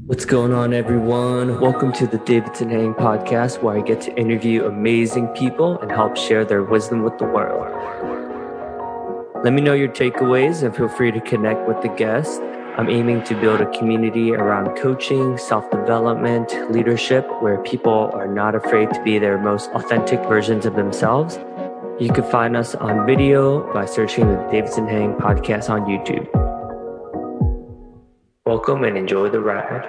What's going on, everyone? Welcome to the Davidson Hang podcast, where I get to interview amazing people and help share their wisdom with the world. Let me know your takeaways and feel free to connect with the guest. I'm aiming to build a community around coaching, self-development, leadership, where people are not afraid to be their most authentic versions of themselves. You can find us on video by searching the Davidson Hang podcast on YouTube. Welcome and enjoy the ride.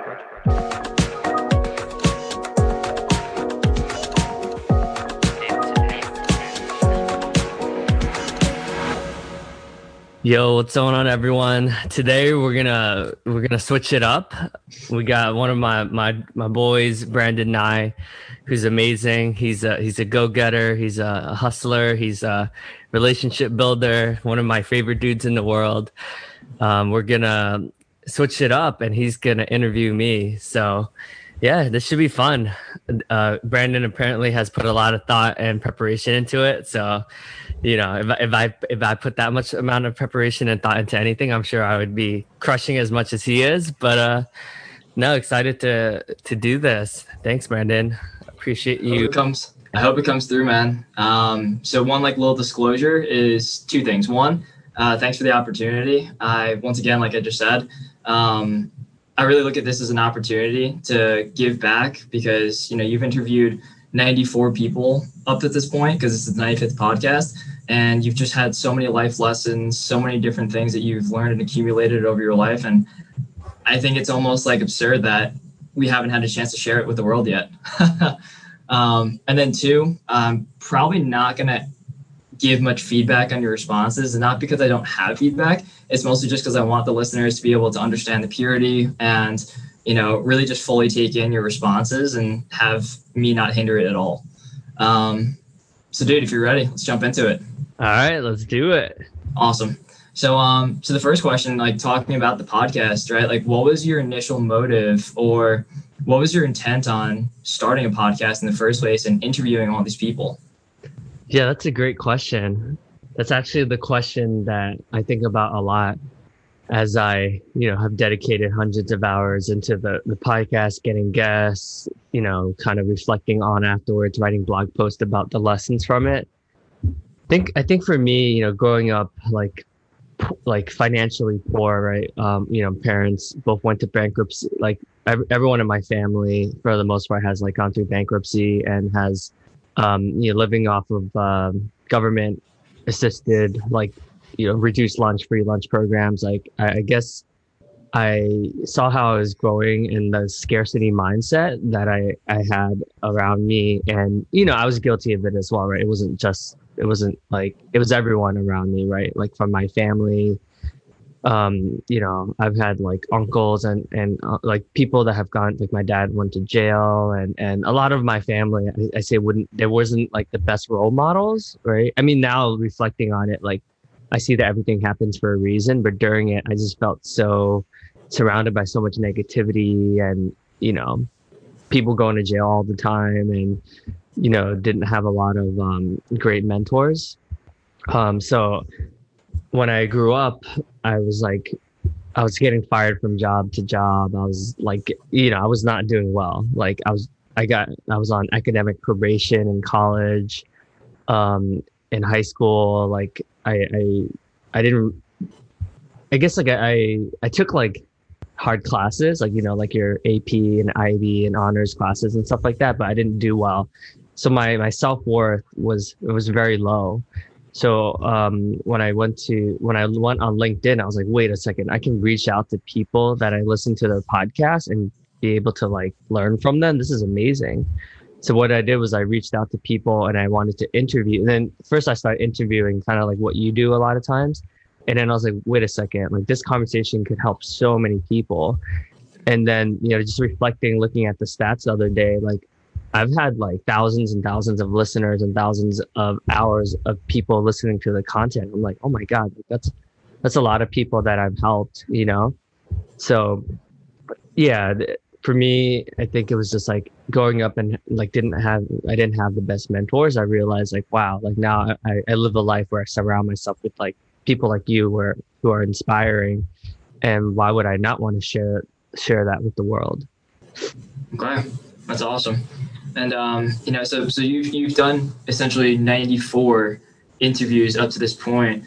Yo, what's going on, everyone? Today we're gonna switch it up. We got one of my boys, Brandon Nye, who's amazing. He's a go-getter. He's a hustler. He's a relationship builder. One of my favorite dudes in the world. We're gonna switch it up, and he's gonna interview me. So, yeah, this should be fun. Brandon apparently has put a lot of thought and preparation into it. So, you know, if I put that much amount of preparation and thought into anything, I'm sure I would be crushing as much as he is. But no, excited to do this. Thanks, Brandon. Appreciate you. I hope it comes through, man. So one little disclosure is two things. One, thanks for the opportunity. Once again, like I just said, I really look at this as an opportunity to give back because, you know, you've interviewed 94 people up to this point because it's the 95th podcast, and you've just had so many life lessons, so many different things that you've learned and accumulated over your life. And I think it's almost absurd that we haven't had a chance to share it with the world yet. And then two, I'm probably not going to give much feedback on your responses, and not because I don't have feedback. It's mostly just because I want the listeners to be able to understand the purity and, you know, really just fully take in your responses and have me not hinder it at all. So dude, if you're ready, let's jump into it. All right, let's do it. Awesome. So the first question, talking about the podcast, right? What was your initial motive, or what was your intent on starting a podcast in the first place and interviewing all these people? Yeah, that's a great question. That's actually the question that I think about a lot as I, have dedicated hundreds of hours into the podcast, getting guests, kind of reflecting on afterwards, writing blog posts about the lessons from it. I think for me, growing up like financially poor, right? Parents both went to bankruptcy. Everyone in my family, for the most part, has gone through bankruptcy and has living off of government assisted, reduced lunch, free lunch programs. I guess I saw how I was growing in the scarcity mindset that I had around me. And, I was guilty of it as well, right? It was everyone around me, right? From my family, I've had uncles and people that have gone, my dad went to jail, and a lot of my family, I say there wasn't the best role models, right? I mean, now reflecting on it, I see that everything happens for a reason, but during it, I just felt so surrounded by so much negativity and, people going to jail all the time, and, didn't have a lot of great mentors. So when I grew up, I was getting fired from job to job. I was I was not doing well. I was on academic probation in college, in high school. I took hard classes, your AP and IB and honors classes and stuff like that, but I didn't do well. So my self-worth was very low. So when I went on LinkedIn, I was like, wait a second, I can reach out to people that I listen to their podcast and be able to learn from them. This is amazing. So what I did was I reached out to people and I wanted to interview. And then first I started interviewing kind of what you do a lot of times. And then I was like, wait a second, this conversation could help so many people. And then, just reflecting, looking at the stats the other day, I've had thousands and thousands of listeners and thousands of hours of people listening to the content. I'm like, oh my God, that's a lot of people that I've helped, So yeah, for me, I think it was just growing up and I didn't have the best mentors. I realized wow, now I live a life where I surround myself with people like you who are inspiring. And why would I not want to share that with the world? Okay, that's awesome. And so you've done essentially 94 interviews up to this point.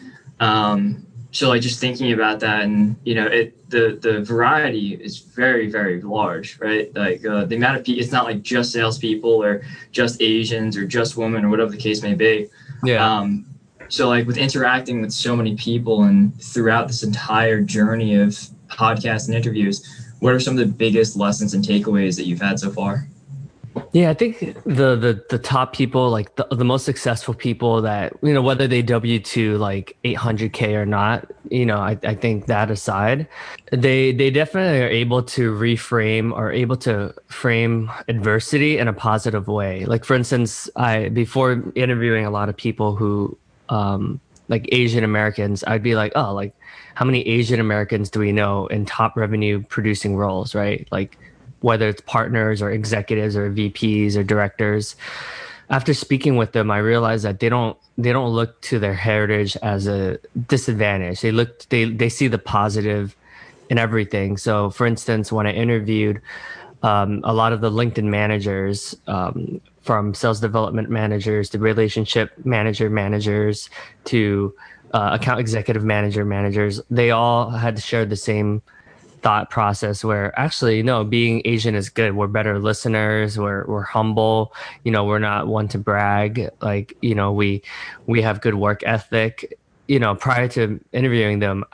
So like just thinking about that, and the variety is very very large, right? Like the amount of people, it's not like just salespeople or just Asians or just women or whatever the case may be. Yeah. So like with interacting with so many people and throughout this entire journey of podcasts and interviews, what are some of the biggest lessons and takeaways that you've had so far? Yeah, I think the top people, like the most successful people that, whether they W-2 like 800K or not, I think that aside, they definitely are able to reframe or able to frame adversity in a positive way. Like for instance, before interviewing a lot of people who like Asian Americans, I'd be like, oh, like how many Asian Americans do we know in top revenue producing roles, right? Like whether it's partners or executives or VPs or directors. After speaking with them, I realized that they don't look to their heritage as a disadvantage. They see the positive in everything. So for instance, when I interviewed a lot of the LinkedIn managers, from sales development managers to relationship managers to account executive managers, they all had shared the same thought process where actually no, being Asian is good. We're better listeners, we're humble, we're not one to brag, like we have good work ethic. Prior to interviewing them,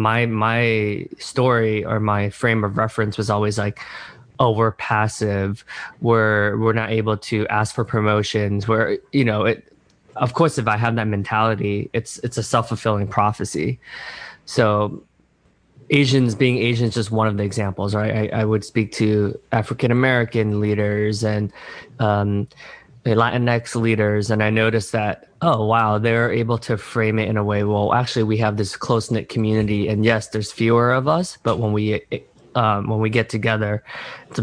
my story or my frame of reference was always like, oh, we're passive, we're not able to ask for promotions, where it, of course, if I have that mentality, it's a self-fulfilling prophecy. So being Asian is just one of the examples, right? I would speak to African American leaders and Latinx leaders, and I noticed that, oh wow, they're able to frame it in a way. Well, actually, we have this close knit community, and yes, there's fewer of us, but when we get together, it's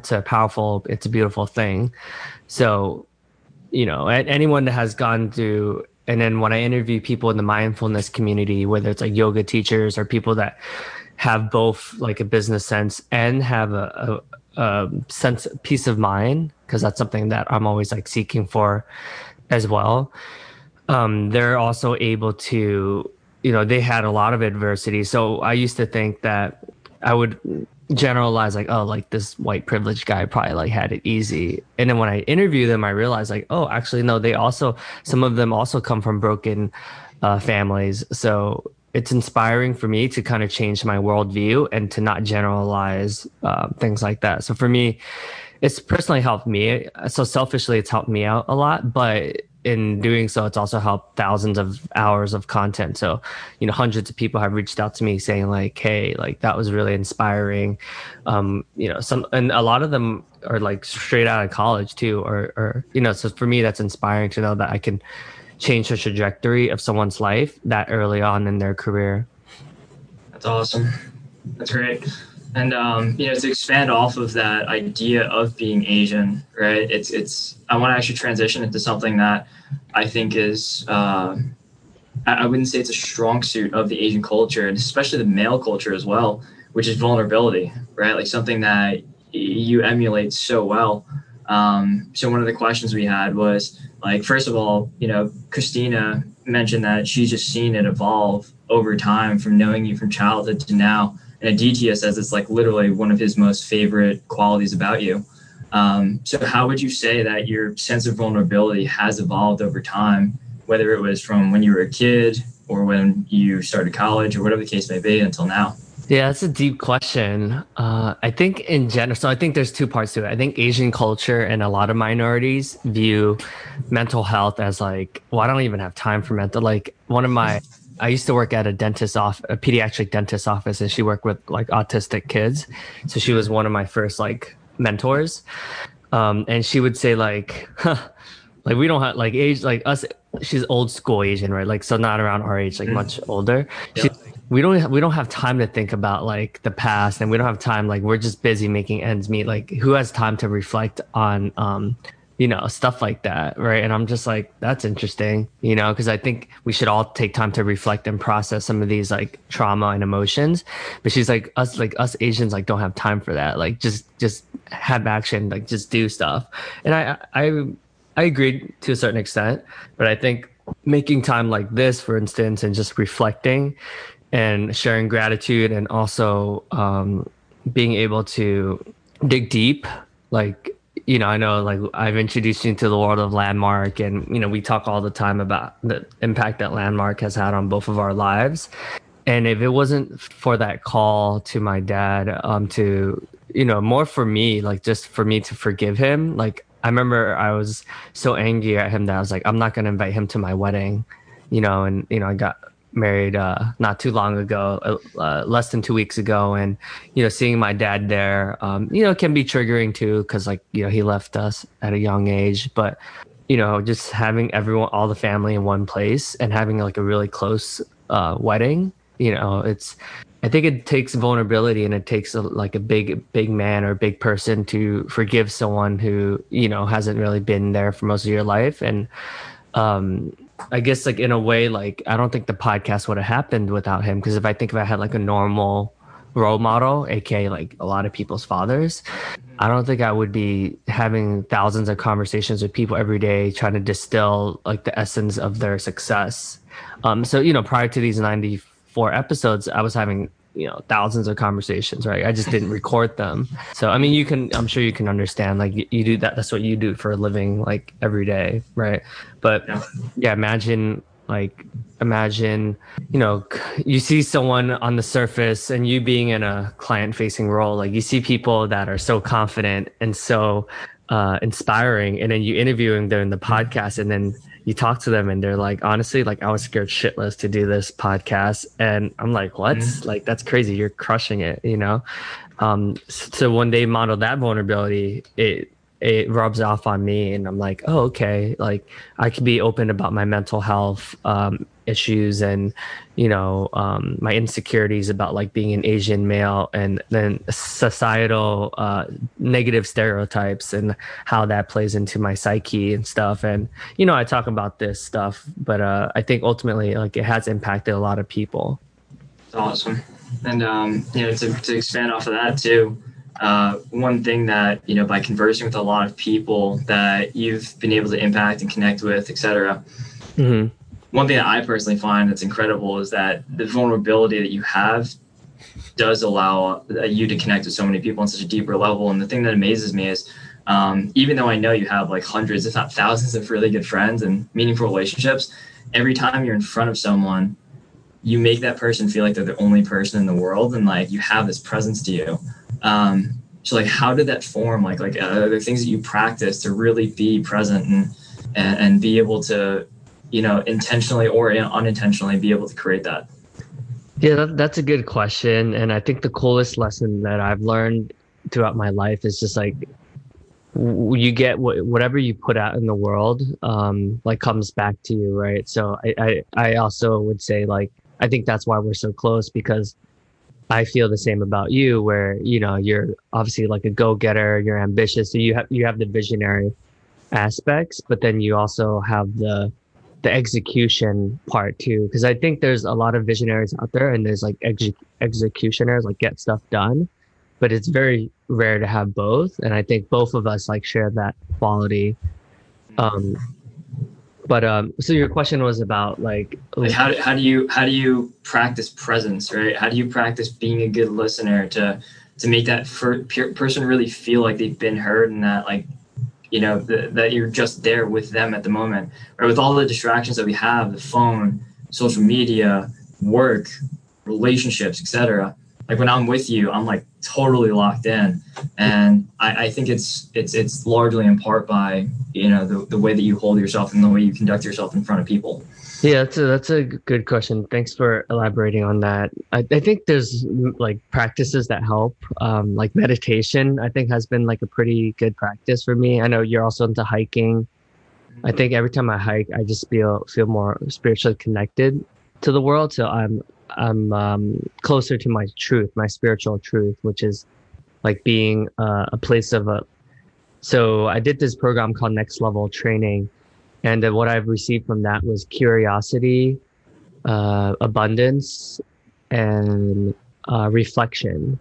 a beautiful thing. So, anyone that has gone through. And then when I interview people in the mindfulness community, whether it's like yoga teachers or people that have both like a business sense and have a sense peace of mind, because that's something that I'm always like seeking for as well. They're also able to, they had a lot of adversity. So I used to think that I would generalize like, oh, like this white privileged guy probably like had it easy. And then when I interview them, I realized like, oh, actually, no, some of them also come from broken families. So it's inspiring for me to kind of change my worldview and to not generalize things like that. So for me, it's personally helped me. So selfishly, it's helped me out a lot, but in doing so, it's also helped thousands of hours of content. So, hundreds of people have reached out to me saying like, hey, like that was really inspiring. And a lot of them are like straight out of college too, or so for me, that's inspiring to know that I can change the trajectory of someone's life that early on in their career. That's awesome. That's great. And to expand off of that idea of being Asian, right? I want to actually transition into something that I think is I wouldn't say it's a strong suit of the Asian culture, and especially the male culture as well, which is vulnerability, right? Like something that you emulate so well. So one of the questions we had was like, first of all, Christina mentioned that she's just seen it evolve over time from knowing you from childhood to now. And Aditya says it's like literally one of his most favorite qualities about you. So how would you say that your sense of vulnerability has evolved over time, whether it was from when you were a kid or when you started college or whatever the case may be until now? Yeah, that's a deep question. I think in general, so I think there's two parts to it. I think Asian culture and a lot of minorities view mental health as like, well, I don't even have time for mental. Like I used to work at a pediatric dentist office, and she worked with like autistic kids. So she was one of my first like mentors. And she would say like, like we don't have like age, like us, she's old school Asian, right? Like, so not around our age, like much older. Yeah. We don't have time to think about like the past, and we don't have time. Like we're just busy making ends meet. Like who has time to reflect on, stuff like that, right? And I'm just like, that's interesting, because I think we should all take time to reflect and process some of these like trauma and emotions. But she's like us Asians like don't have time for that. Like just have action, like just do stuff. And I agree to a certain extent, but I think making time like this, for instance, and just reflecting and sharing gratitude, and also being able to dig deep, like, I know, like, I've introduced you to the world of Landmark, and we talk all the time about the impact that Landmark has had on both of our lives. And if it wasn't for that call to my dad, to, more for me, like just for me to forgive him. Like, I remember I was so angry at him that I was like, I'm not going to invite him to my wedding, and, I got married not too long ago, less than 2 weeks ago. And, seeing my dad there, can be triggering too, because, like, he left us at a young age. But, just having everyone, all the family in one place, and having like a really close wedding, I think it takes vulnerability, and it takes like a big man or a big person to forgive someone who, hasn't really been there for most of your life. And I guess, like, in a way, like, I don't think the podcast would have happened without him, because if I had like a normal role model, aka like a lot of people's fathers, I don't think I would be having thousands of conversations with people every day trying to distill like the essence of their success. So, prior to these 94 episodes, I was having, thousands of conversations, right? I just didn't record them. So, I mean, I'm sure you can understand, like, you do that. That's what you do for a living, like, every day, right? But yeah, imagine, you see someone on the surface, and you being in a client facing role, like, you see people that are so confident and so inspiring, and then you interviewing them in the podcast, and then you talk to them and they're like, honestly, like, I was scared shitless to do this podcast. And I'm like, what? Like, that's crazy. You're crushing it, So when they model that vulnerability, it rubs off on me, and I'm like, oh, okay, like, I can be open about my mental health issues, and my insecurities about, like, being an Asian male, and then societal negative stereotypes and how that plays into my psyche and stuff. And I talk about this stuff, but I think ultimately, like, it has impacted a lot of people. That's awesome. And to expand off of that too, one thing that, by conversing with a lot of people that you've been able to impact and connect with, etc. Mm-hmm. One thing that I personally find that's incredible is that the vulnerability that you have does allow you to connect with so many people on such a deeper level. And the thing that amazes me is, even though I know you have like hundreds, if not thousands, of really good friends and meaningful relationships, every time you're in front of someone, you make that person feel like they're the only person in the world, and like you have this presence to you. So like, how did that form? Like are there things that you practice to really be present and be able to, intentionally or unintentionally be able to create that? Yeah, that's a good question. And I think the coolest lesson that I've learned throughout my life is just like, you get whatever you put out in the world, like, comes back to you, right? So I also would say, like, I think that's why we're so close, because I feel the same about you, where, you're obviously like a go-getter, you're ambitious, so you have the visionary aspects, but then you also have the execution part too. Because I think there's a lot of visionaries out there, and there's like executioners, like, get stuff done, but it's very rare to have both. And I think both of us, like, share that quality. So your question was about like how do you practice presence, right? How do you practice being a good listener to make that person really feel like they've been heard, and that, like, that you're just there with them at the moment, or with all the distractions that we have, the phone, social media, work, relationships, etc. Like, when I'm with you, I'm like totally locked in. And I think it's largely in part by, the way that you hold yourself and the way you conduct yourself in front of people. Yeah, that's a good question. Thanks for elaborating on that. I think there's like practices that help. Like meditation, I think, has been like a pretty good practice for me. I know you're also into hiking. I think every time I hike, I just feel more spiritually connected to the world. So I'm closer to my truth, my spiritual truth, which is like being a place of so I did this program called Next Level Training, and what I've received from that was curiosity, abundance, and reflection.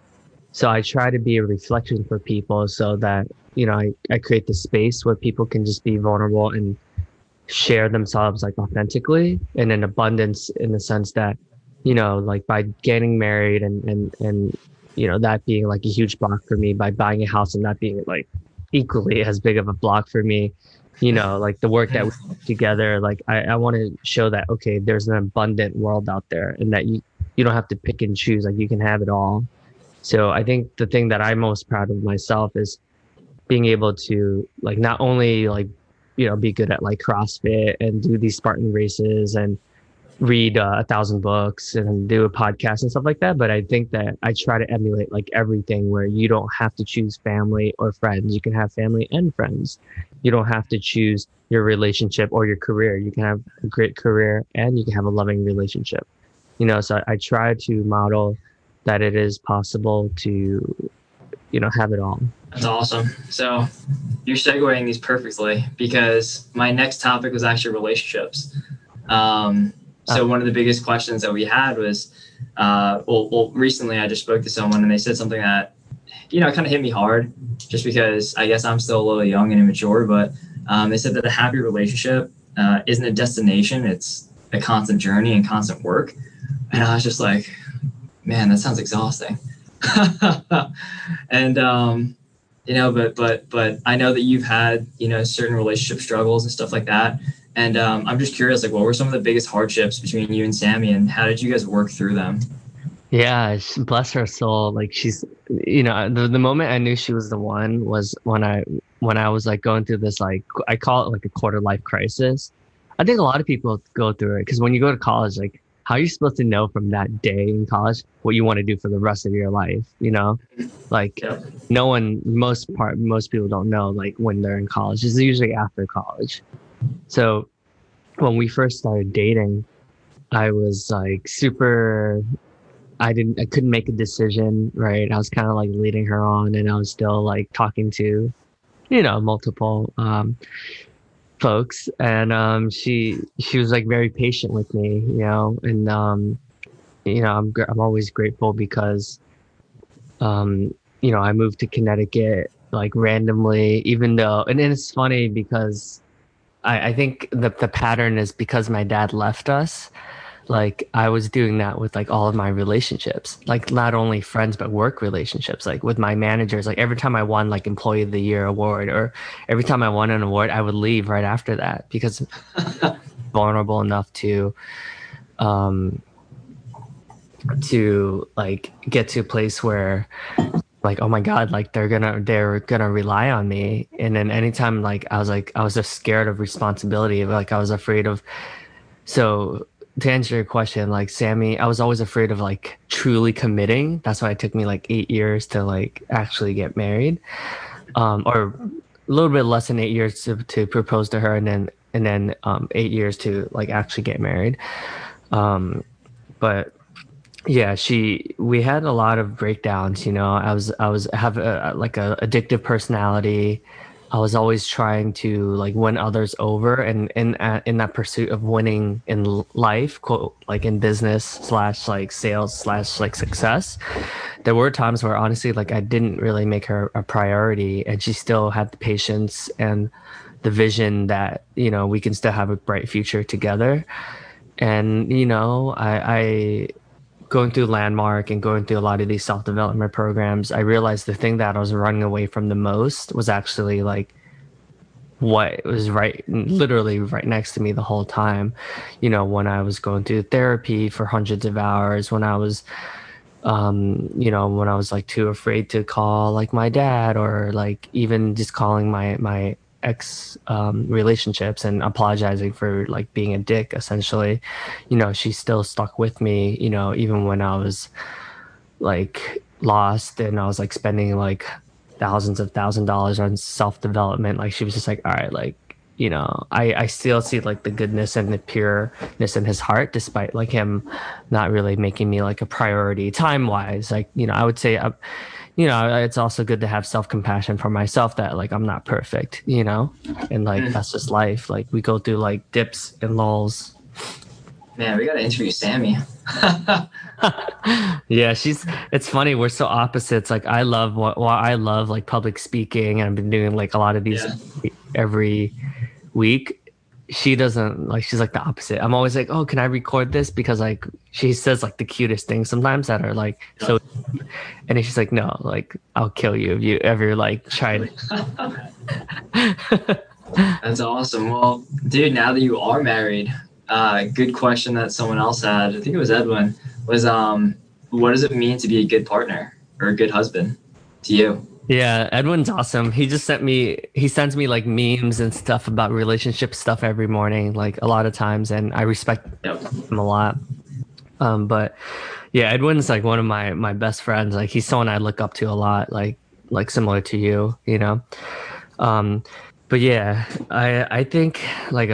So I try to be a reflection for people so that, I create the space where people can just be vulnerable and share themselves like authentically and in abundance, in the sense that, like by getting married and that being like a huge block for me, by buying a house and that being like equally as big of a block for me, like the work that we do together, like I want to show that, okay, there's an abundant world out there and that you don't have to pick and choose, like you can have it all. So I think the thing that I'm most proud of myself is being able to like not only like be good at like CrossFit and do these Spartan races and read 1,000 books and do a podcast and stuff like that, but I think that I try to emulate like everything where you don't have to choose family or friends. You can have family and friends. You don't have to choose your relationship or your career. You can have a great career and you can have a loving relationship. So I try to model that it is possible to have it all. That's awesome. So you're segueing these perfectly because my next topic was actually relationships. So one of the biggest questions that we had was, recently I just spoke to someone and they said something that, kind of hit me hard just because I guess I'm still a little young and immature, but they said that a happy relationship isn't a destination. It's a constant journey and constant work. And I was just like, man, that sounds exhausting. And, but I know that you've had, certain relationship struggles and stuff like that. And I'm just curious, like, what were some of the biggest hardships between you and Sammy, and how did you guys work through them? Yeah, bless her soul. Like she's, the moment I knew she was the one was when I was like going through this, like I call it like a quarter life crisis. I think a lot of people go through it because when you go to college, like how are you supposed to know from that day in college what you want to do for the rest of your life? Like Yep. most people don't know like when they're in college. It's usually after college. So when we first started dating, I was like super I couldn't make a decision, right? I was kind of like leading her on and I was still like talking to, multiple folks, and she was like very patient with me, and I'm always grateful because I moved to Connecticut like randomly, even though, and then it's funny because I think the pattern is because my dad left us. Like I was doing that with like all of my relationships, like not only friends but work relationships, like with my managers. Like every time I won like employee of the year award, or every time I won an award, I would leave right after that because vulnerable enough um to like get to a place where like, oh my God, like they're gonna rely on me. And then anytime I was just scared of responsibility, like I was afraid of. So to answer your question, like Sammy, I was always afraid of like truly committing. That's why it took me like 8 years to like actually get married, or a little bit less than 8 years to propose to her, and then 8 years to like actually get married. But yeah, we had a lot of breakdowns. I have like a addictive personality. I was always trying to like win others over, and in that pursuit of winning in life, quote, like in business slash like sales slash like success, there were times where honestly like I didn't really make her a priority, and she still had the patience and the vision that we can still have a bright future together. And I going through Landmark and going through a lot of these self-development programs, I realized the thing that I was running away from the most was actually like what was literally right next to me the whole time. When I was going through therapy for hundreds of hours, when I was like too afraid to call like my dad, or like even just calling my ex relationships and apologizing for like being a dick essentially. She still stuck with me, even when I was like lost and I was like spending like thousands of dollars on self-development. Like she was just like, all right, like I still see like the goodness and the pureness in his heart, despite like him not really making me like a priority time wise. Like, I would say, it's also good to have self-compassion for myself that like I'm not perfect, and like that's just life. Like we go through like dips and lulls. Man, we got to interview Sammy. Yeah, it's funny, we're so opposites. Like I love what I love like public speaking, and I've been doing like a lot of these Yeah. every week. She doesn't like, she's like the opposite. I'm always like, oh, can I record this? Because like she says like the cutest things sometimes that are like Yeah. so, and then she's like, no, like I'll kill you if you ever like try to. That's awesome. Well, dude, now that you are married, good question that someone else had. I think it was Edwin. Was what does it mean to be a good partner or a good husband to you? Yeah, Edwin's awesome. He sends me like memes and stuff about relationship stuff every morning, like a lot of times, and I respect Yep. him a lot. But yeah, Edwin's like one of my best friends. Like he's someone I look up to a lot, like similar to you, you know. Um, but yeah, I think like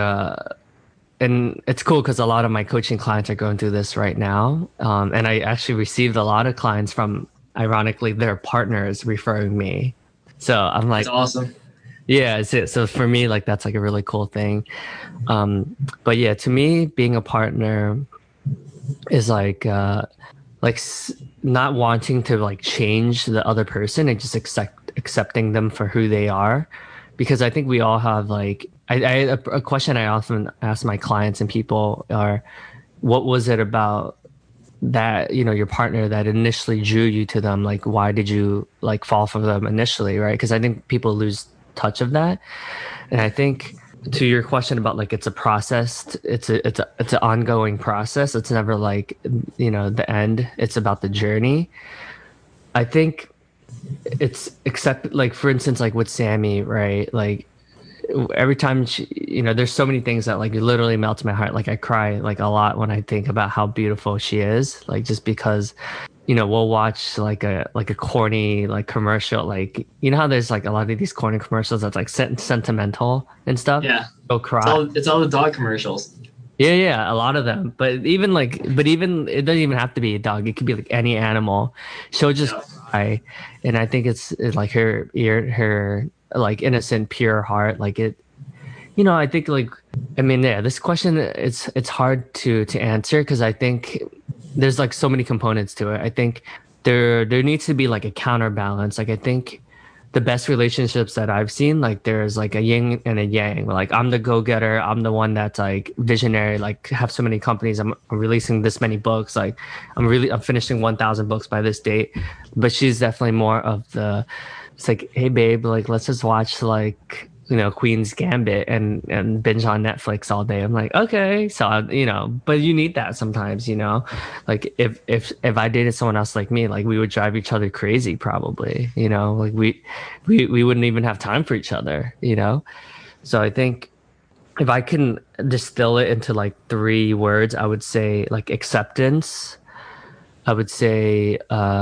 and it's cool because a lot of my coaching clients are going through this right now. And I actually received a lot of clients from, ironically, their partners referring me. So I'm That's like, awesome. yeah, it's it. So for me, like that's like a really cool thing. But yeah, to me, being a partner is like not wanting to like change the other person and just accepting them for who they are, because I think we all have like a question I often ask my clients and people are, what was it about that, you know, your partner that initially drew you to them? Like why did you like fall for them initially, right? Because I think people lose touch of that. And I think to your question about like it's a process, it's an ongoing process. It's never like, you know, the end. It's about the journey. I think it's except like for instance like with Sammy, right? Like every time she, you know, there's so many things that like it literally melts my heart. Like I cry like a lot when I think about how beautiful she is. Like just because, you know, we'll watch like a corny like commercial, like you know how there's like a lot of these corny commercials that's like sentimental and stuff. Yeah. Go cry. It's all the dog commercials. Yeah, yeah, a lot of them. But even it doesn't even have to be a dog. It could be like any animal. She'll just Yeah. cry, and I think it's like her like innocent, pure heart. Like it, you know. I think like, I mean, yeah. This question it's hard to answer because I think there's like so many components to it. I think there needs to be like a counterbalance. Like I think the best relationships that I've seen, like there's like a yin and a yang. Like I'm the go-getter, I'm the one that's like visionary, like have so many companies, I'm releasing this many books, like I'm finishing 1,000 books by this date. But she's definitely more of the, it's like, hey babe, like let's just watch like, you know, Queen's Gambit and binge on Netflix all day. I'm like, okay, so you know, but you need that sometimes, you know. Like if I dated someone else like me, like we would drive each other crazy probably, you know. Like we wouldn't even have time for each other, you know. So I think if I can distill it into like three words, I would say like acceptance. I would say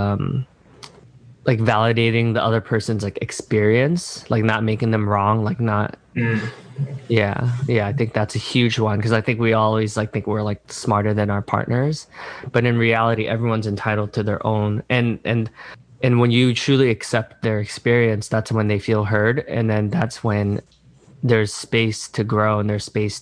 like validating the other person's like experience, like not making them wrong, like not, Mm. yeah, I think that's a huge one because I think we always like think we're like smarter than our partners, but in reality, everyone's entitled to their own. And when you truly accept their experience, that's when they feel heard, and then that's when there's space to grow and there's space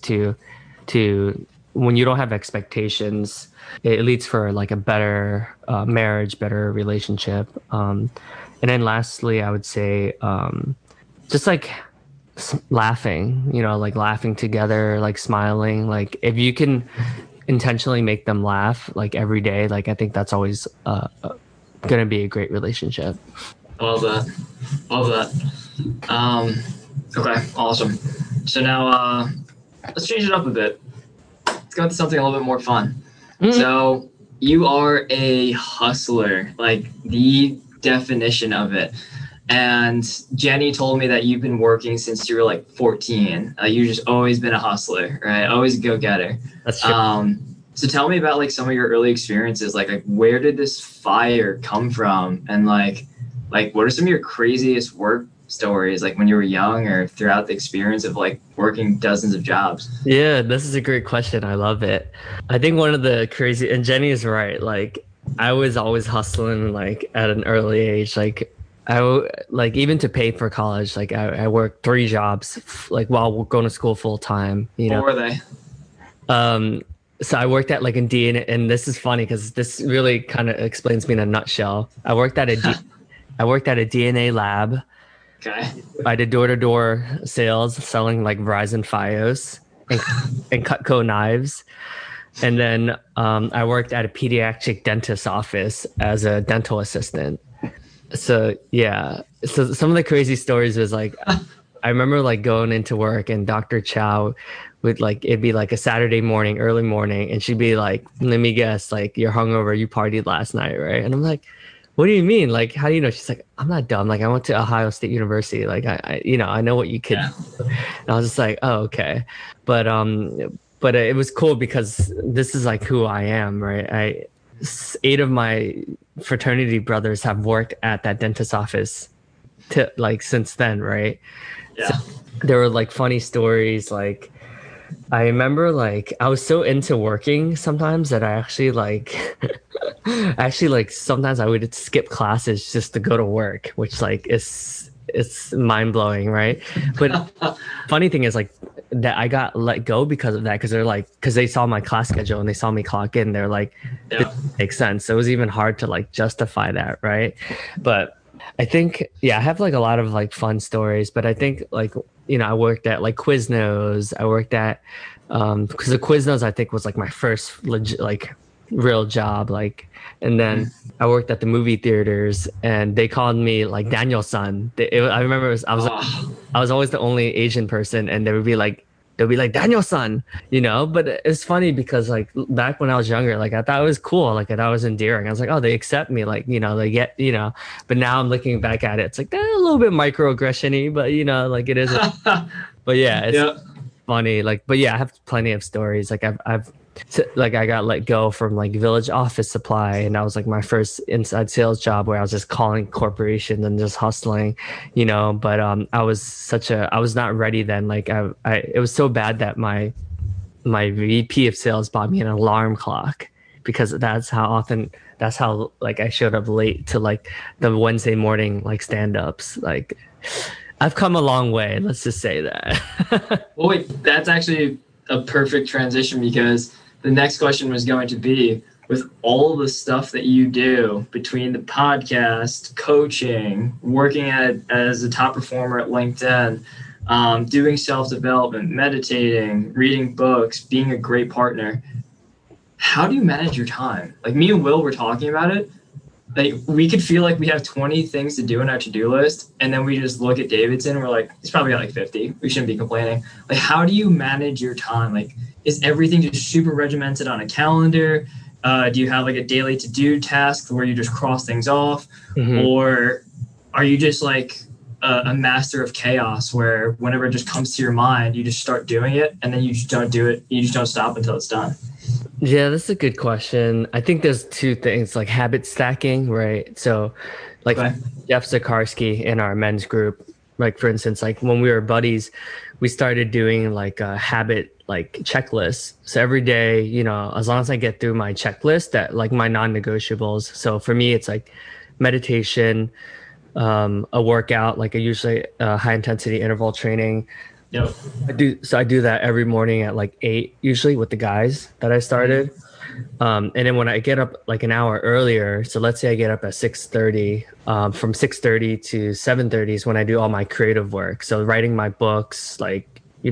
to when you don't have expectations, it leads for like a better marriage, better relationship. And then lastly, I would say just like laughing, you know, like laughing together, like smiling. Like if you can intentionally make them laugh like every day, like I think that's always gonna be a great relationship. Love that. Love that. Okay, awesome. So now let's change it up a bit. Let's go into something a little bit more fun. Mhm. So you are a hustler, like the definition of it. And Jenny told me that you've been working since you were like 14. You've just always been a hustler, right? Always a go-getter. That's true. So tell me about like some of your early experiences. Like where did this fire come from? And like what are some of your craziest work stories, like when you were young or throughout the experience of like working dozens of jobs? Yeah, this is a great question. I love it. I think one of the crazy, and Jenny is right. Like I was always hustling like at an early age. Like like even to pay for college, like I worked three jobs like while going to school full time, you What know. were they? Um So I worked at like a DNA, and this is funny because this really kind of explains me in a nutshell. I worked at a DNA lab. Okay. I did door-to-door sales, selling like Verizon FiOS and, and Cutco knives. And then I worked at a pediatric dentist's office as a dental assistant. So yeah, so some of the crazy stories was like, I remember like going into work and Dr. Chow would like, it'd be like a Saturday morning, early morning, and she'd be like, let me guess, like you're hungover, you partied last night, right? And I'm like, what do you mean? Like, how do you know? She's like, I'm not dumb. Like, I went to Ohio State University. Like, I know what you could. Yeah. And I was just like, oh, okay. But it was cool because this is like who I am, right? Eight of my fraternity brothers have worked at that dentist office to like since then, right? Yeah. So there were like funny stories. Like I remember like I was so into working sometimes that I actually like actually like sometimes I would skip classes just to go to work, which like is it's mind blowing, right? But funny thing is like that I got let go because of that because they're like because they saw my class schedule and they saw me clock in. They're like, Yeah. it makes sense. So it was even hard to like justify that, right? But I think I have like a lot of like fun stories. But I think like I worked at like Quiznos. I worked at because the Quiznos I think was like my first legit like real job like and then I worked at the movie theaters and they called me like Daniel-san. I remember I was always the only Asian person and they'll be like Daniel-san, but it's funny because like back when I was younger, like I thought it was cool, like I thought it was endearing. I was like, oh, they accept me, like they get, but now I'm looking back at it, it's like a little bit microaggression-y, but like it isn't. But yeah, it's Yeah. funny. Like, but yeah, I have plenty of stories. Like I've like I got let go from like Village Office Supply, and that was like my first inside sales job where I was just calling corporations and just hustling, But I was not ready then. Like it was so bad that my VP of sales bought me an alarm clock because that's how like I showed up late to like the Wednesday morning like stand-ups. Like I've come a long way. Let's just say that. Well, wait, that's actually a perfect transition because the next question was going to be with all the stuff that you do between the podcast, coaching, working as a top performer at LinkedIn, doing self-development, meditating, reading books, being a great partner. How do you manage your time? Like me and Will were talking about it. Like we could feel like we have 20 things to do in our to-do list, and then we just look at Davidson and we're like, he's probably got like 50. We shouldn't be complaining. Like, how do you manage your time? Like, is everything just super regimented on a calendar? Do you have like a daily to-do task where you just cross things off? Mhm. Or are you just like a master of chaos where whenever it just comes to your mind, you just start doing it and then you just don't do it. You just don't stop until it's done. Yeah, that's a good question. I think there's two things like habit stacking, right? So like Okay. Jeff Zakarsky in our men's group, like for instance, like when we were buddies, we started doing like a habit like checklist. So every day, as long as I get through my checklist that like my non-negotiables. So for me, it's like meditation, a workout, like usually high intensity interval training. Yep. I do that every morning at like 8 usually with the guys that I started. And then when I get up like an hour earlier, so let's say I get up at 6:30, from 6:30 to 7:30 is when I do all my creative work. So writing my books, like,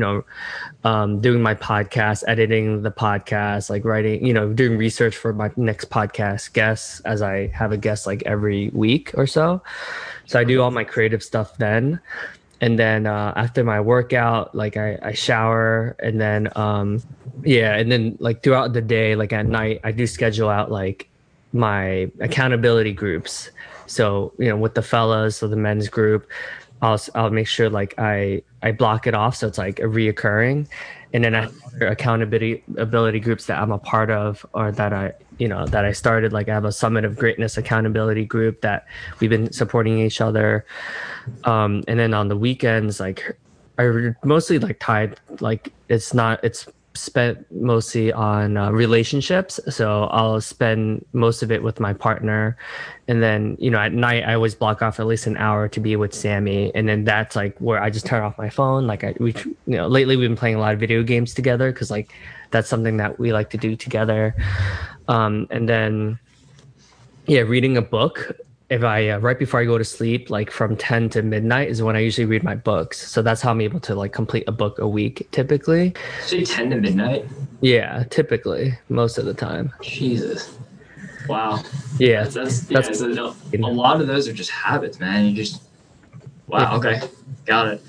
doing my podcast, editing the podcast, like writing, doing research for my next podcast guests as I have a guest like every week or so. So I do all my creative stuff then. And then after my workout, like I shower and then, and then like throughout the day, like at night, I do schedule out like my accountability groups. So, with the fellas, so the men's group, I'll make sure like I block it off so it's like a reoccurring. And then I have other accountability groups that I'm a part of or that I started. Like I have a Summit of Greatness accountability group that we've been supporting each other. And then on the weekends, like I mostly like tied, like it's spent mostly on relationships. So I'll spend most of it with my partner. And then, at night, I always block off at least an hour to be with Sammy. And then that's like where I just turn off my phone. Like lately we've been playing a lot of video games together because like that's something that we like to do together. And then, yeah, reading a book. If I right before I go to sleep, like from 10 to midnight is when I usually read my books. So that's how I'm able to like complete a book a week typically. Say 10 to midnight. Yeah, typically most of the time. Jesus. Wow. Yeah, that's a lot of those are just habits, man. You just wow. Okay, got it.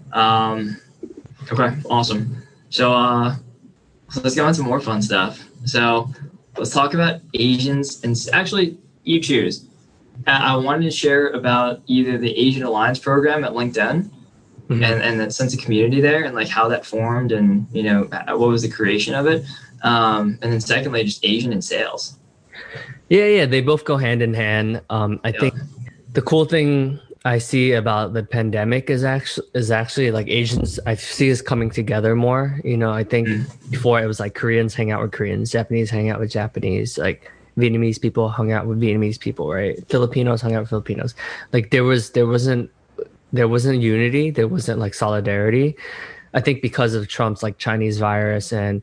Okay, awesome. So let's go on to more fun stuff. So let's talk about Asians, and actually, you choose. I wanted to share about either the Asian Alliance program at LinkedIn and that sense of community there, and like how that formed, and what was the creation of it, and then secondly, just Asian in sales. Yeah, they both go hand in hand. I think the cool thing I see about the pandemic is actually like Asians. I see us coming together more. I think before it was like Koreans hang out with Koreans, Japanese hang out with Japanese, like Vietnamese people hung out with Vietnamese people, right? Filipinos hung out with Filipinos. Like there wasn't unity. There wasn't like solidarity. I think because of Trump's like Chinese virus, and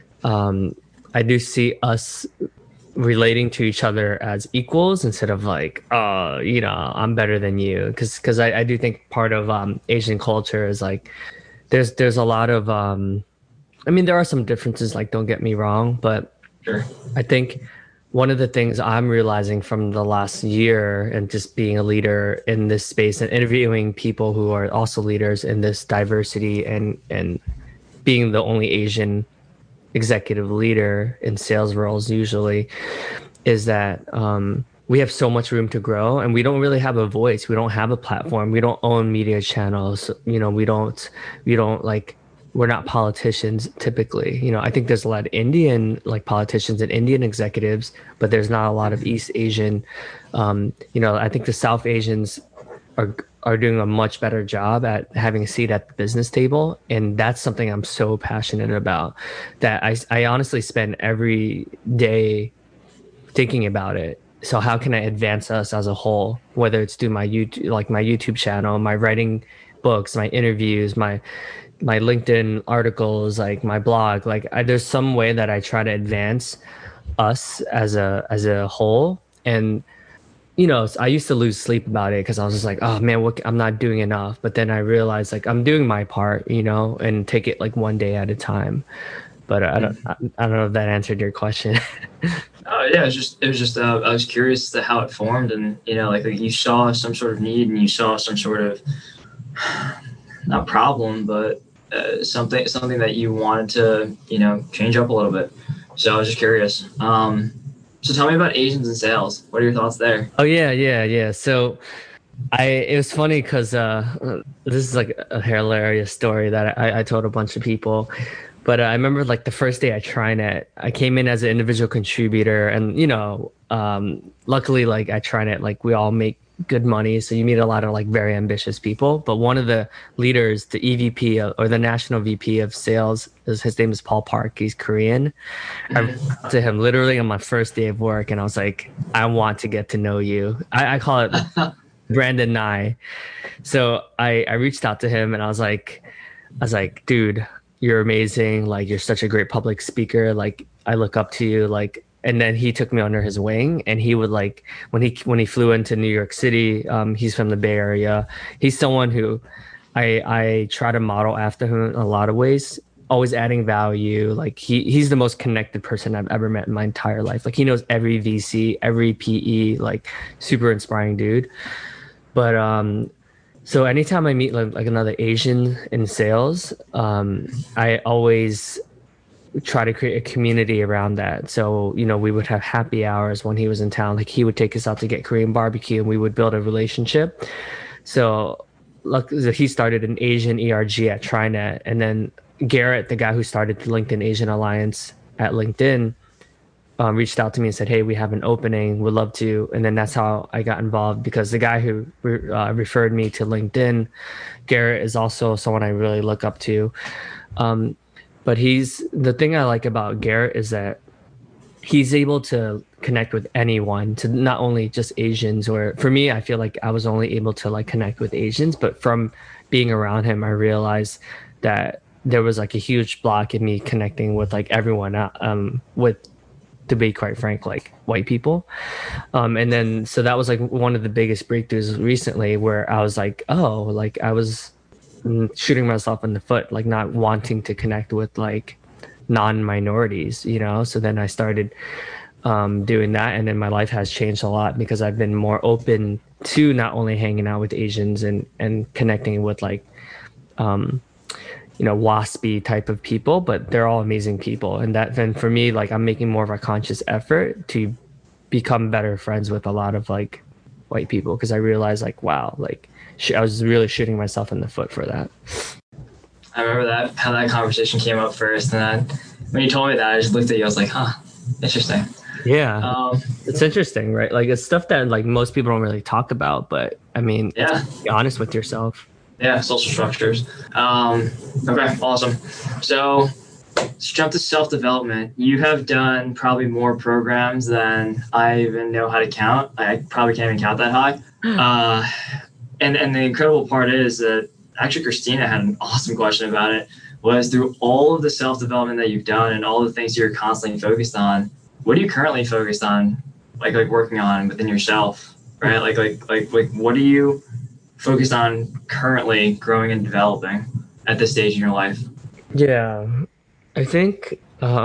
I do see us relating to each other as equals instead of like, I'm better than you. Because I do think part of Asian culture is like there's a lot of there are some differences, like don't get me wrong, but sure. I think one of the things I'm realizing from the last year and just being a leader in this space and interviewing people who are also leaders in this diversity and being the only Asian executive leader in sales roles usually is that we have so much room to grow, and we don't really have a voice. We don't have a platform. We don't own media channels. We don't like, we're not politicians typically. I think there's a lot of Indian like politicians and Indian executives, but there's not a lot of East Asian. I think the South Asians are doing a much better job at having a seat at the business table, and that's something I'm so passionate about. That I honestly spend every day thinking about it. So how can I advance us as a whole? Whether it's through my YouTube channel, my writing books, my interviews, my LinkedIn articles, like my blog, like there's some way that I try to advance us as a whole. And I used to lose sleep about it because I was just like, oh man, I'm not doing enough. But then I realized like I'm doing my part, and take it like one day at a time. But I don't know if that answered your question. Oh yeah, it was just I was curious as to how it formed, and like you saw some sort of need, and you saw some sort of not problem, but something that you wanted to change up a little bit. So I was just curious. So tell me about Asians in sales. What are your thoughts there? Oh yeah. So it was funny because this is like a hilarious story that I told a bunch of people. But I remember like the first day at TriNet, I came in as an individual contributor, and luckily like at TriNet, like we all make good money, so you meet a lot of like very ambitious people. But one of the leaders, the EVP or the national VP of sales, his name is Paul Park. He's Korean. I reached to him literally on my first day of work, and I was like, I want to get to know you. I call it Brandon Nye. So I reached out to him, and I was like, dude, you're amazing. Like, you're such a great public speaker. Like, I look up to you. Like, and then he took me under his wing, and he would like, when he flew into New York City, he's from the Bay Area. He's someone who I try to model after him in a lot of ways, always adding value. Like he's the most connected person I've ever met in my entire life. Like he knows every VC, every PE, like super inspiring dude. But so anytime I meet like another Asian in sales, I always try to create a community around that. So, we would have happy hours when he was in town. Like he would take us out to get Korean barbecue, and we would build a relationship. So he started an Asian ERG at TriNet, and then Garrett, the guy who started the LinkedIn Asian Alliance at LinkedIn, reached out to me and said, hey, we have an opening, would love to. And then that's how I got involved, because the guy who referred me to LinkedIn, Garrett, is also someone I really look up to. But the thing I like about Garrett is that he's able to connect with anyone, to not only just Asians. Or for me, I feel like I was only able to like connect with Asians, but from being around him, I realized that there was like a huge block in me connecting with like everyone, with, to be quite frank, like white people. And then so that was like one of the biggest breakthroughs recently, where I was like, oh, like I was shooting myself in the foot, like not wanting to connect with like non-minorities, you know. So then I started doing that, and then my life has changed a lot because I've been more open to not only hanging out with Asians and connecting with like waspy type of people, but they're all amazing people. And that then for me, like I'm making more of a conscious effort to become better friends with a lot of like white people, because I realized like, wow, like I was really shooting myself in the foot for that. I remember that how that conversation came up first, and then when you told me that, I just looked at you. I was like, "Huh, interesting." Yeah, it's interesting, right? Like it's stuff that like most people don't really talk about, but I mean, yeah, be honest with yourself. Yeah, social structures. Okay, awesome. So let's jump to self-development. You have done probably more programs than I even know how to count. I probably can't even count that high. And the incredible part is that actually Christina had an awesome question about it. Was through all of the self-development that you've done and all the things you're constantly focused on, what are you currently focused on, like working on within yourself, right? Like what are you focused on currently growing and developing at this stage in your life? Yeah, I think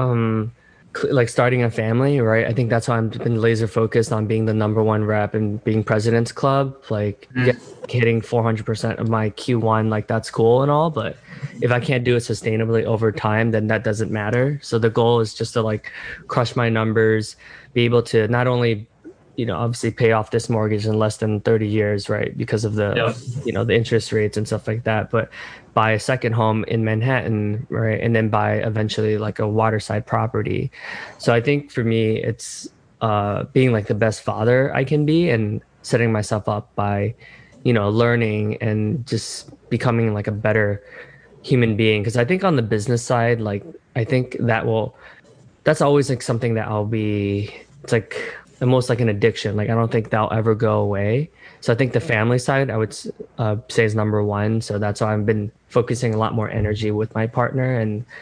like starting a family, right? I think that's why I've been laser focused on being the number one rep and being president's club. Like, yeah, hitting 400% of my Q1, like that's cool and all, but if I can't do it sustainably over time, then that doesn't matter. So the goal is just to like crush my numbers, be able to not only obviously pay off this mortgage in less than 30 years, right? Because of the, the interest rates and stuff like that. But buy a second home in Manhattan, right? And then buy eventually like a waterside property. So I think for me, it's being like the best father I can be and setting myself up by, learning and just becoming like a better human being. Because I think on the business side, like I think that's always like something that it's like almost like an addiction. Like I don't think that'll ever go away. So I think the family side I would say is number one. So that's why I've been focusing a lot more energy with my partner,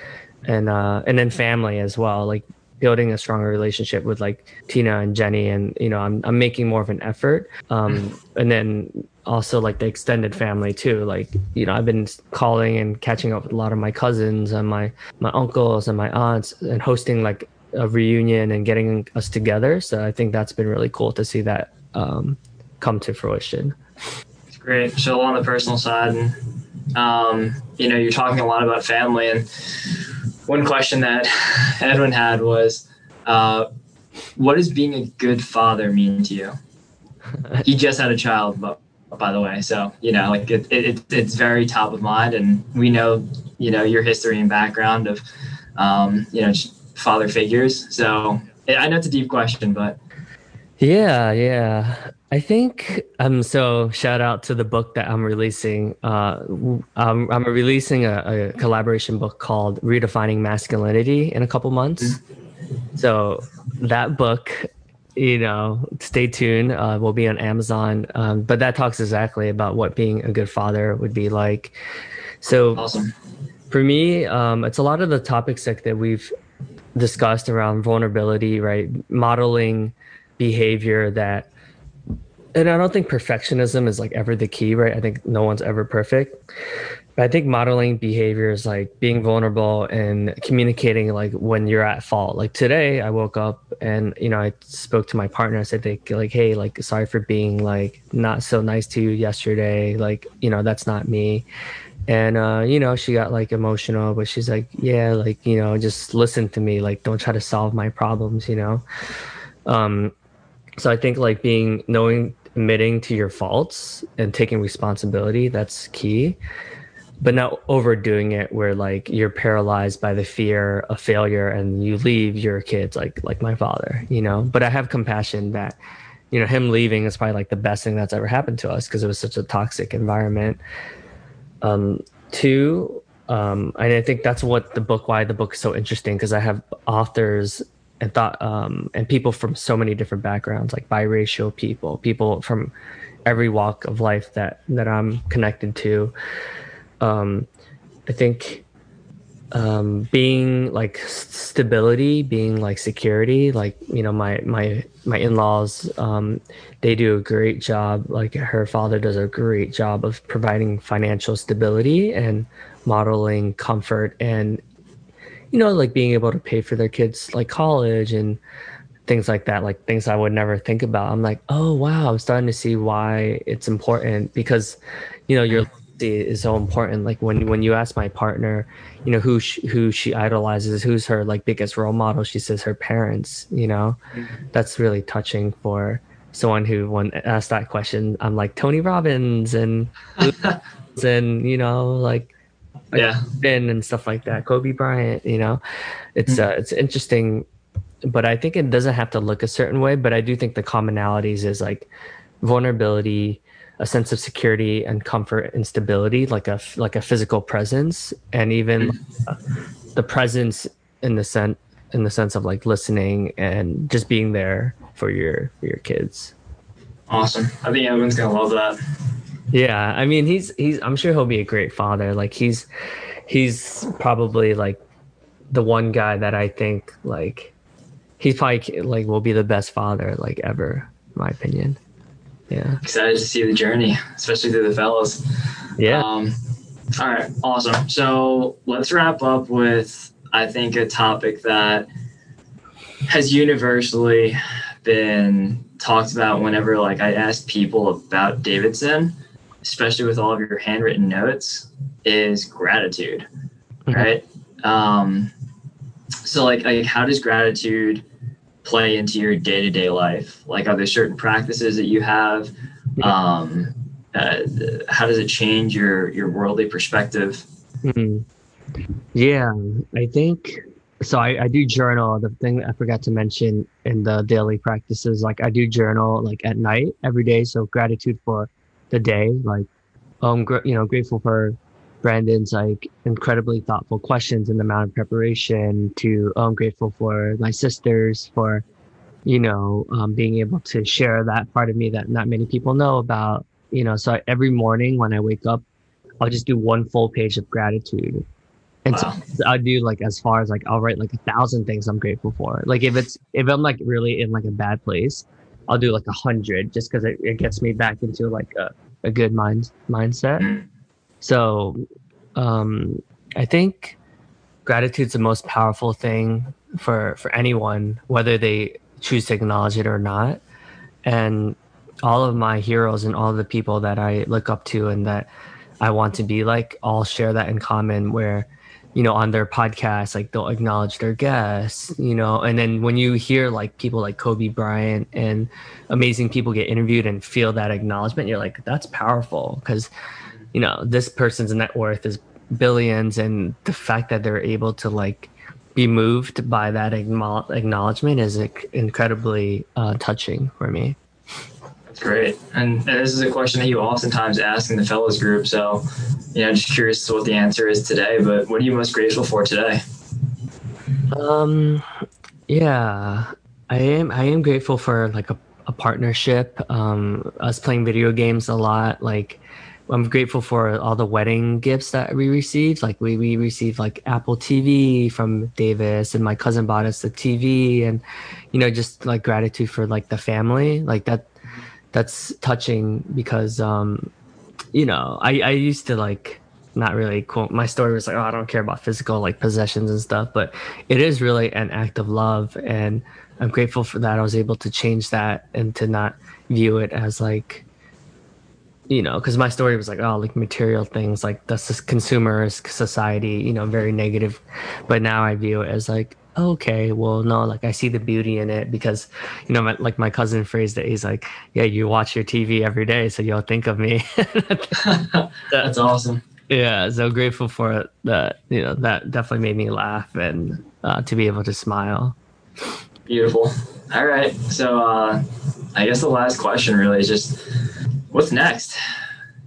and then family as well. Like building a stronger relationship with like Tina and Jenny, and I'm making more of an effort. And then also like the extended family too. Like I've been calling and catching up with a lot of my cousins and my uncles and my aunts, and hosting like a reunion and getting us together. So I think that's been really cool to see that come to fruition. It's great. So on the personal side, and you're talking a lot about family, and one question that Edwin had was, what does being a good father mean to you? He just had a child, but by the way, so like it's very top of mind, and we know your history and background of father figures. So I know it's a deep question, but yeah, I think so shout out to the book that I'm releasing. I'm releasing a collaboration book called Redefining Masculinity in a couple months. So that book, stay tuned, will be on Amazon. But that talks exactly about what being a good father would be like. So awesome. For me, it's a lot of the topics that we've discussed around vulnerability, right? Modeling behavior and I don't think perfectionism is like ever the key, right? I think no one's ever perfect. But I think modeling behavior is like being vulnerable and communicating like when you're at fault. Like today I woke up and, I spoke to my partner. I said like, hey, like, sorry for being like not so nice to you yesterday. Like, that's not me. And, she got like emotional, but she's like, yeah, like, just listen to me. Like, don't try to solve my problems, So I think like admitting to your faults and taking responsibility, that's key, but not overdoing it where like you're paralyzed by the fear of failure and you leave your kids like my father, but I have compassion that, him leaving is probably like the best thing that's ever happened to us because it was such a toxic environment. Two, And I think that's what why the book is so interesting, because I have authors and and people from so many different backgrounds, like biracial people from every walk of life that I'm connected to. Um, I think being like stability, being like security, like, you know, my in-laws, they do a great job. Like her father does a great job of providing financial stability and modeling comfort, and, you know, like being able to pay for their kids like college and things like that, like things I would never think about. I'm like, oh wow, I'm starting to see why it's important, because, you know, your legacy is so important. Like when you ask my partner, you know, who she idolizes, who's her like biggest role model, she says her parents. You know, that's really touching for someone who, when asked that question, I'm like Tony Robbins and, you know, like Yeah. Ben and stuff like that, Kobe Bryant. You know, it's interesting, but I think it doesn't have to look a certain way. But I do think the commonalities is like vulnerability, a sense of security and comfort and stability, like a physical presence, and even the presence in the sense of like listening and just being there for your kids. Awesome. I think everyone's gonna love that. Yeah, I mean, he's I'm sure he'll be a great father. Like he's probably like the one guy that I think like he's probably like will be the best father like ever, in my opinion. Yeah. Excited to see the journey, especially through the fellows. Yeah. All right, awesome. So let's wrap up with, I think, a topic that has universally been talked about whenever like I ask people about Davidson, especially with all of your handwritten notes, is gratitude, right? So like how does gratitude play into your day-to-day life? Like, are there certain practices that you have? How does it change your worldly perspective? Mhm. Yeah, I think so. I do journal. The thing I forgot to mention in the daily practices, like I do journal like at night every day. So gratitude for the day, like you know, grateful for Brandon's like incredibly thoughtful questions and the amount of preparation. To grateful for my sisters for, you know, being able to share that part of me that not many people know about. You know, so every morning when I wake up, I'll just do one full page of gratitude. And so Wow. I do like as far as like I'll write like 1,000 things I'm grateful for. Like if I'm like really in like a bad place, I'll do like 100 just because it gets me back into like a good mindset. So um I think gratitude's the most powerful thing for anyone, whether they choose to acknowledge it or not. And all of my heroes and all of the people that I look up to and that I want to be like all share that in common, where, you know, on their podcast, like they'll acknowledge their guests, you know, and then when you hear like people like Kobe Bryant and amazing people get interviewed and feel that acknowledgement, you're like, that's powerful, because, you know, this person's net worth is billions, and the fact that they're able to like be moved by that acknowledgement is incredibly touching for me. That's great. And this is a question that you oftentimes ask in the fellows group. So, you know, just curious to what the answer is today. But what are you most grateful for today? Um, yeah, I am grateful for like a partnership. Us playing video games a lot. Like I'm grateful for all the wedding gifts that we received. Like we received like Apple TV from Davis, and my cousin bought us the TV, and, you know, just like gratitude for like the family. Like that's touching, because you know, I used to like not really quote my story was like, oh, I don't care about physical like possessions and stuff, but it is really an act of love, and I'm grateful for that. I was able to change that and to not view it as like, you know, because my story was like, oh, like material things, like that's this consumerist society, you know, very negative. But now I view it as like, okay, well, no, like I see the beauty in it, because, you know, like my cousin phrased it, he's like, yeah, you watch your TV every day, so you'll think of me. That's awesome. Yeah, so grateful for that. You know, that definitely made me laugh, and to be able to smile. Beautiful. All right. So I guess the last question really is just what's next?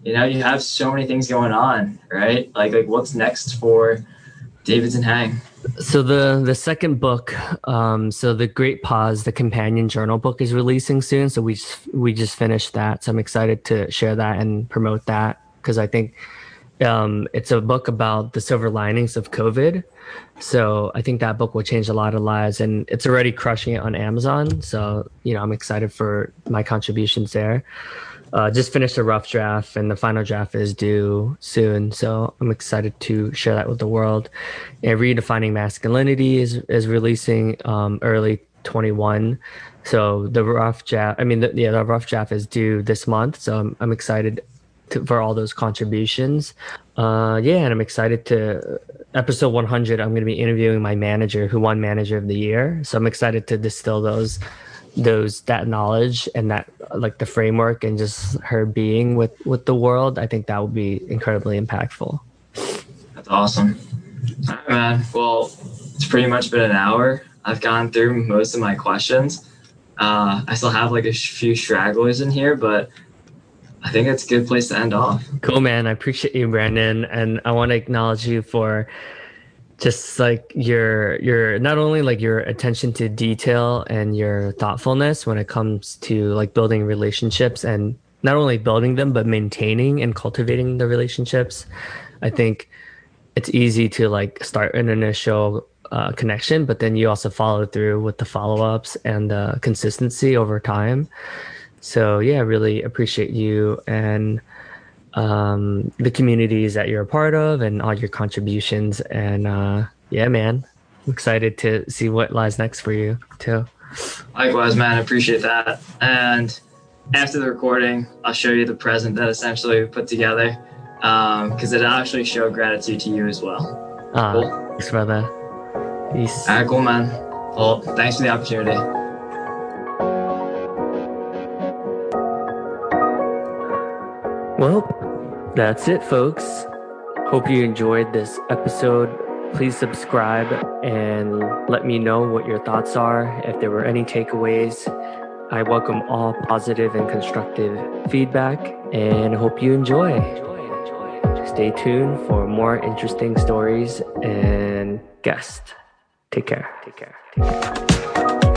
You have so many things going on, right? Like what's next for Davidson Hang? So the second book, so the Great Pause, the companion journal book is releasing soon. So we just finished that. So I'm excited to share that and promote that because I think it's a book about the silver linings of COVID. So I think that book will change a lot of lives, and it's already crushing it on Amazon. So I'm excited for my contributions there. Just finished a rough draft, and the final draft is due soon. So I'm excited to share that with the world. And Redefining Masculinity is releasing early 21. So the rough draft, I mean, the rough draft is due this month. So I'm excited for all those contributions. Yeah, and I'm excited to episode 100. I'm going to be interviewing my manager who won Manager of the Year. So I'm excited to distill that knowledge and that like the framework and just her being with the world. I think that would be incredibly impactful. That's awesome. All right, man. Well, it's pretty much been an hour. I've gone through most of my questions. I still have like a few stragglers in here, but I think it's a good place to end off. Cool, man. I appreciate you, Brandon, and I want to acknowledge you for just like your not only like your attention to detail and your thoughtfulness when it comes to like building relationships and not only building them but maintaining and cultivating the relationships. I think it's easy to like start an initial connection, but then you also follow through with the follow-ups and the consistency over time. So yeah, really appreciate you and the communities that you're a part of and all your contributions. And yeah, man, I'm excited to see what lies next for you too. Likewise, man, I appreciate that. And after the recording, I'll show you the present that essentially we put together because it actually showed gratitude to you as well. Cool. Thanks, brother. Peace. All right, cool, man. Well, thanks for the opportunity. Well, that's it, folks. Hope you enjoyed this episode. Please subscribe and let me know what your thoughts are. If there were any takeaways, I welcome all positive and constructive feedback and hope you enjoy. Stay tuned for more interesting stories and guests. Take care.